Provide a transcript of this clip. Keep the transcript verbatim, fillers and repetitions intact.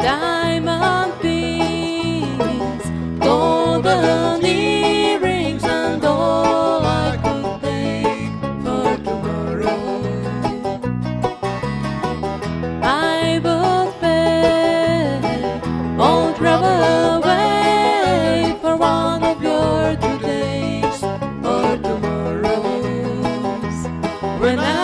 diamond pins, golden earrings, and all I could take for tomorrow. I would pay all trouble away for one of your todays or tomorrows. When I